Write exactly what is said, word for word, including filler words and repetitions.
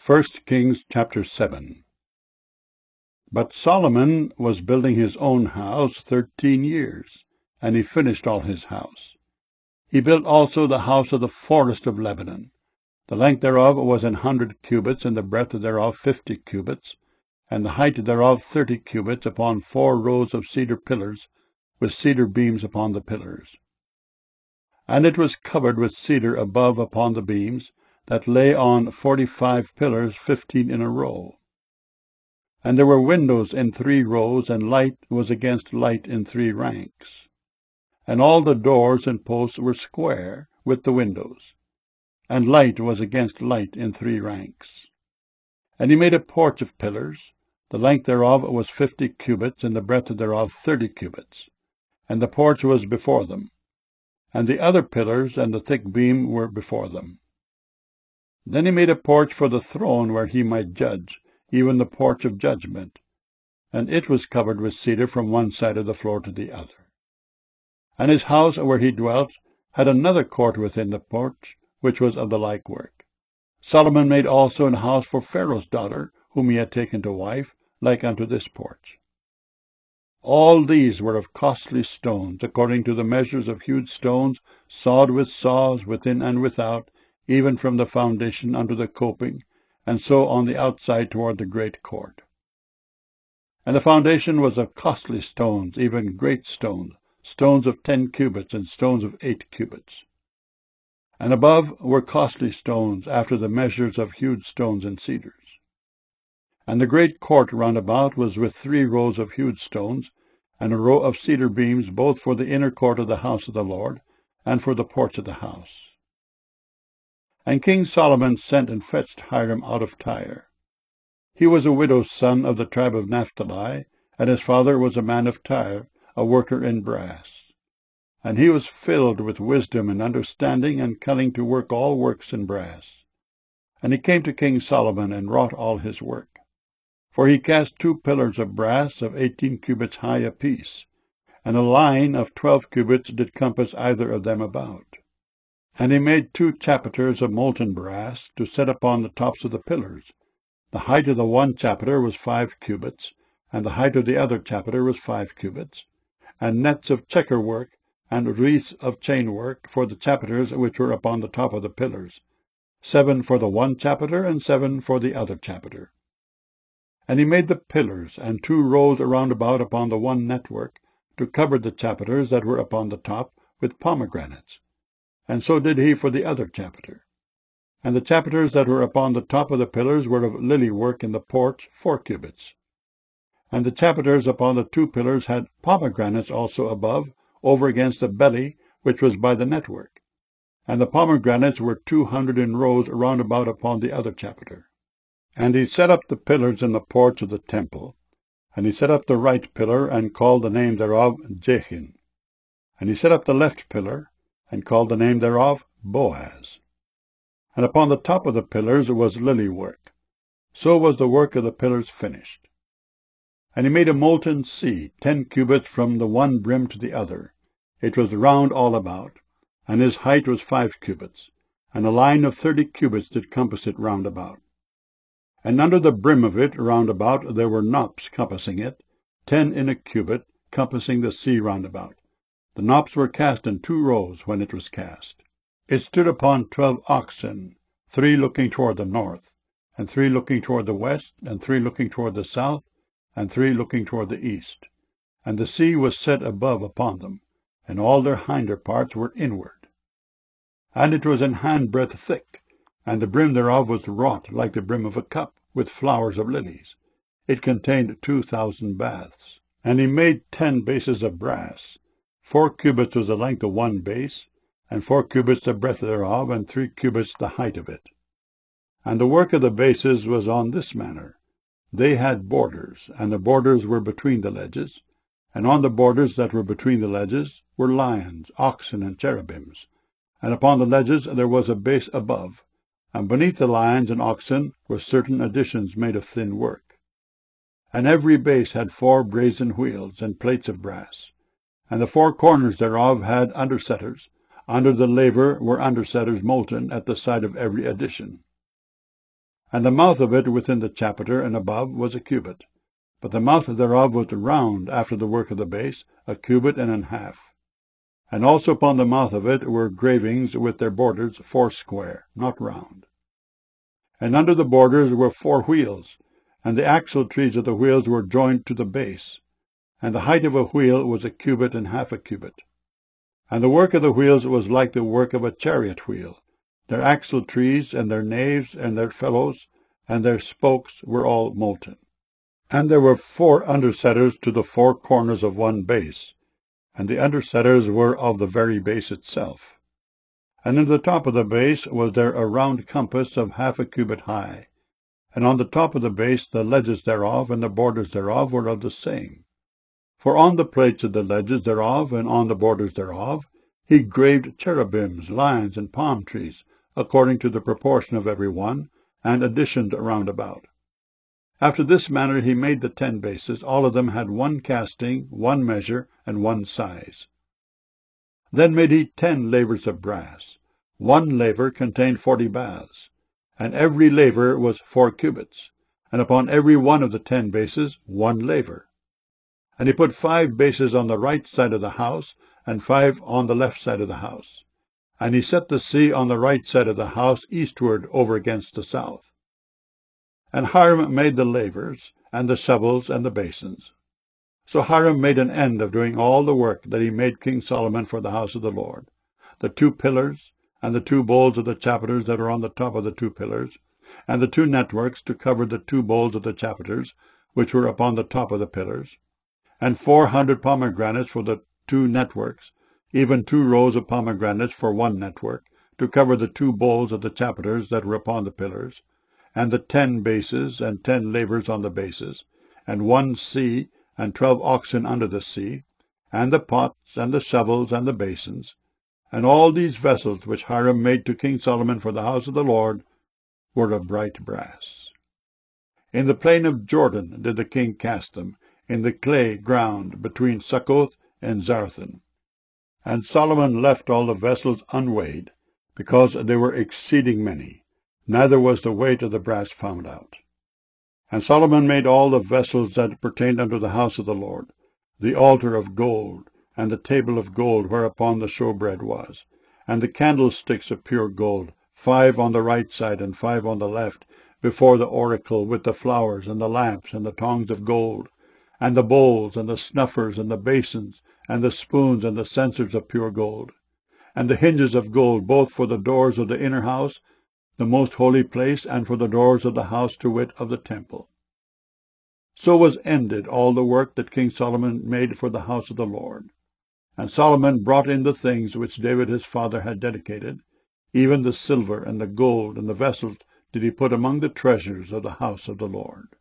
First Kings chapter seven. But Solomon was building his own house thirteen years, and he finished all his house. He built also the house of the forest of Lebanon. The length thereof was an hundred cubits, and the breadth thereof fifty cubits, and the height thereof thirty cubits, upon four rows of cedar pillars, with cedar beams upon the pillars. And it was covered with cedar above upon the beams, that lay on forty-five pillars, fifteen in a row. And there were windows in three rows, and light was against light in three ranks. And all the doors and posts were square with the windows, and light was against light in three ranks. And he made a porch of pillars. The length thereof was fifty cubits, and the breadth thereof thirty cubits. And the porch was before them. And the other pillars and the thick beam were before them. Then he made a porch for the throne where he might judge, even the porch of judgment, and it was covered with cedar from one side of the floor to the other. And his house where he dwelt had another court within the porch, which was of the like work. Solomon made also an house for Pharaoh's daughter, whom he had taken to wife, like unto this porch. All these were of costly stones, according to the measures of hewed stones, sawed with saws within and without, even from the foundation unto the coping, and so on the outside toward the great court. And the foundation was of costly stones, even great stones, stones of ten cubits, and stones of eight cubits. And above were costly stones, after the measures of hewed stones and cedars. And the great court round about was with three rows of hewed stones, and a row of cedar beams, both for the inner court of the house of the Lord, and for the porch of the house. And King Solomon sent and fetched Hiram out of Tyre. He was a widow's son of the tribe of Naphtali, and his father was a man of Tyre, a worker in brass. And he was filled with wisdom and understanding, and cunning to work all works in brass. And he came to King Solomon, and wrought all his work. For he cast two pillars of brass of eighteen cubits high apiece, and a line of twelve cubits did compass either of them about. And he made two chapiters of molten brass, to set upon the tops of the pillars. The height of the one chapiter was five cubits, and the height of the other chapiter was five cubits, and nets of checker work, and wreaths of chain work, for the chapiters which were upon the top of the pillars, seven for the one chapiter, and seven for the other chapiter. And he made the pillars, and two rows round about upon the one network, to cover the chapiters that were upon the top, with pomegranates. And so did he for the other chapiter. And the chapiters that were upon the top of the pillars were of lily work in the porch, four cubits. And the chapiters upon the two pillars had pomegranates also above, over against the belly, which was by the network. And the pomegranates were two hundred in rows round about upon the other chapiter. And he set up the pillars in the porch of the temple. And he set up the right pillar, and called the name thereof Jachin. And he set up the left pillar, and called the name thereof Boaz. And upon the top of the pillars was lily work. So was the work of the pillars finished. And he made a molten sea, ten cubits from the one brim to the other. It was round all about, and his height was five cubits, and a line of thirty cubits did compass it round about. And under the brim of it round about there were knops compassing it, ten in a cubit, compassing the sea round about. The knops were cast in two rows when it was cast. It stood upon twelve oxen, three looking toward the north, and three looking toward the west, and three looking toward the south, and three looking toward the east. And the sea was set above upon them, and all their hinder parts were inward. And it was an handbreadth thick, and the brim thereof was wrought like the brim of a cup, with flowers of lilies. It contained two thousand baths. And he made ten bases of brass. Four cubits was the length of one base, and four cubits the breadth thereof, and three cubits the height of it. And the work of the bases was on this manner. They had borders, and the borders were between the ledges, and on the borders that were between the ledges were lions, oxen, and cherubims. And upon the ledges there was a base above, and beneath the lions and oxen were certain additions made of thin work. And every base had four brazen wheels, and plates of brass. And the four corners thereof had undersetters. Under the laver were undersetters molten at the side of every addition. And the mouth of it within the chapiter and above was a cubit. But the mouth thereof was round after the work of the base, a cubit and an half. And also upon the mouth of it were gravings with their borders foursquare, not round. And under the borders were four wheels, and the axle trees of the wheels were joined to the base. And the height of a wheel was a cubit and half a cubit. And the work of the wheels was like the work of a chariot wheel. Their axle trees, and their naves, and their felloes, and their spokes were all molten. And there were four undersetters to the four corners of one base, and the undersetters were of the very base itself. And in the top of the base was there a round compass of half a cubit high, and on the top of the base the ledges thereof and the borders thereof were of the same. For on the plates of the ledges thereof and on the borders thereof he graved cherubims, lions, and palm trees, according to the proportion of every one, and additioned round about. After this manner he made the ten bases. All of them had one casting, one measure, and one size. Then made he ten lavers of brass. One laver contained forty baths, and every laver was four cubits, and upon every one of the ten bases one laver. And he put five bases on the right side of the house, and five on the left side of the house. And he set the sea on the right side of the house eastward over against the south. And Hiram made the lavers, and the shovels, and the basins. So Hiram made an end of doing all the work that he made King Solomon for the house of the Lord, the two pillars, and the two bowls of the chapiters that are on the top of the two pillars, and the two networks to cover the two bowls of the chapiters, which were upon the top of the pillars, and four hundred pomegranates for the two networks, even two rows of pomegranates for one network, to cover the two bowls of the chapiters that were upon the pillars, and the ten bases, and ten lavers on the bases, and one sea, and twelve oxen under the sea, and the pots, and the shovels, and the basins. And all these vessels which Hiram made to King Solomon for the house of the Lord were of bright brass. In the plain of Jordan did the king cast them, in the clay ground between Succoth and Zarethan. And Solomon left all the vessels unweighed, because they were exceeding many, neither was the weight of the brass found out. And Solomon made all the vessels that pertained unto the house of the Lord, the altar of gold, and the table of gold whereupon the showbread was, and the candlesticks of pure gold, five on the right side and five on the left, before the oracle, with the flowers, and the lamps, and the tongs of gold, and the bowls, and the snuffers, and the basins, and the spoons, and the censers of pure gold, and the hinges of gold, both for the doors of the inner house, the most holy place, and for the doors of the house, to wit, of the temple. So was ended all the work that King Solomon made for the house of the Lord. And Solomon brought in the things which David his father had dedicated, even the silver and the gold and the vessels did he put among the treasures of the house of the Lord.